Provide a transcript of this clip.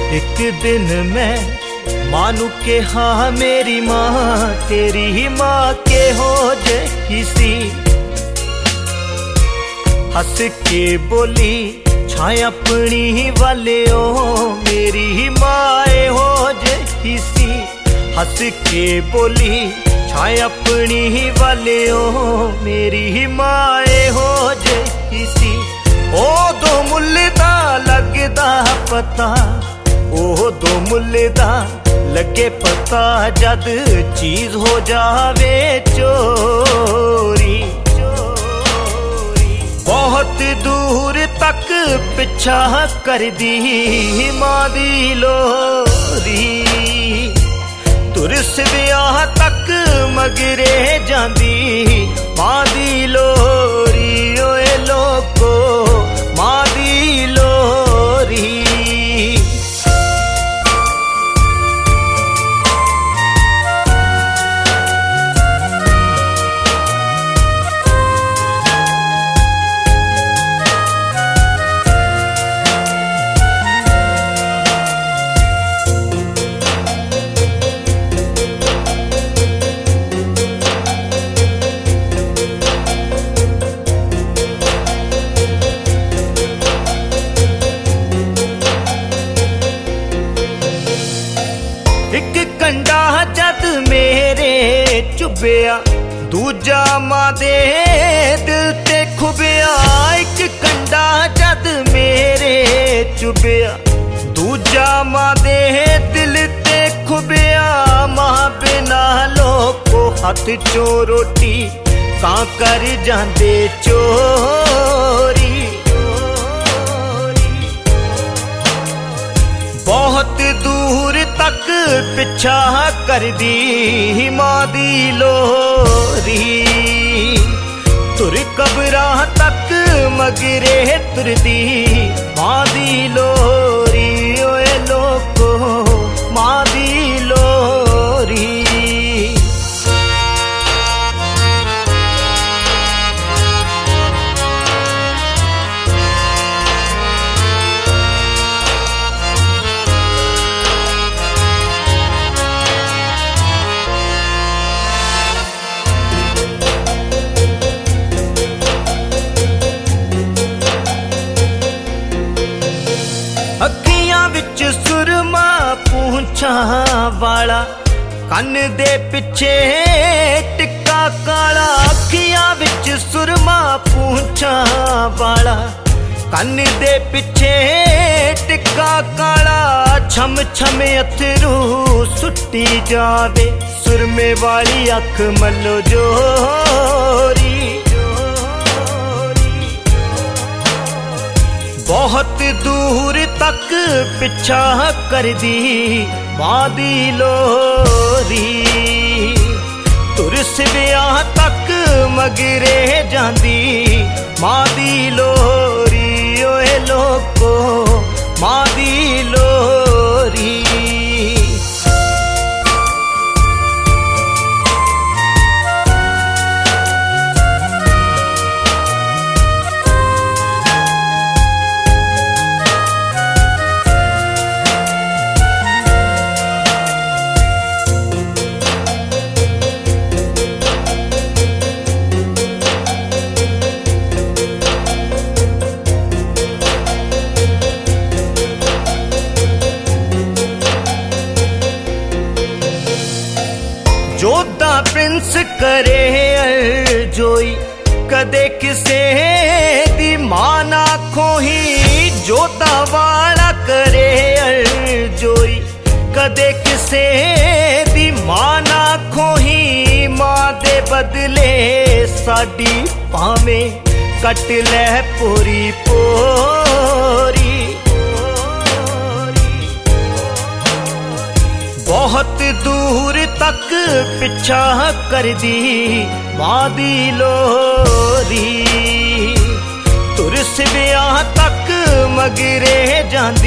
एक दिन मैं मानू के हाँ मेरी माँ तेरी ही माँ के हो जही सी। हंस के बोली छाया अपनी वाले ओ मेरी ही माए हो जही सी। हंस के बोली छाया अपनी वाले ओ मेरी ही माए हो जही सी। ओ दो मुल्दा लगदा पता, ओ दो मुल्दा लगे पता जद चीज हो जावे चोरी। बहुत दूर तक पिछा कर दी मां दी लोरी। तुरस ब्याह तक मगरे जांदी मां दी लोरी। ओए लोको मां दी लोरी। एक कंडा जद मेरे चुभया दूजा मां दे दिल ते खुबिया। एक कंडा जद मेरे चुभया दूजा मां दे दिल ते खुबिया। मां बिना लोको हाथ चो रोटी कां कर जांदे चोरी। बहुत दूर तक पिछा कर दी मां दी लोरी। तुर कबरा तक मगरे तुर दी मां दी लोरी। ओए लोको मां दी लोरी। अखियां विच सुरमा पूंछा वाला कन दे पिछे टिक्का काला। अखियां विच सुरमा पूंछा वाला कन दे पिछे टिक्का काला। छम छम अथरू सुट्टी जावे सुरमे वाली अख मलो जोरी। बहुत दूर तक पिछा कर दी मां दी लोरी। तुरस ब्याह तक मगरे जांदी मां दी लोरी। ओए लोको मां दी लोरी। जोधा प्रिंस करे अर्जोई कदे किसे दी मां ना खोही। जोधा वाला करे अर्जोई कदे किसे दी मां ना खोही। मां दे बदले साडी भावें कट ले पूरी पोरी। बहुत दूर तक पिछा कर दी मां दी लोरी। तुरस ब्याह तक मगरे जांदी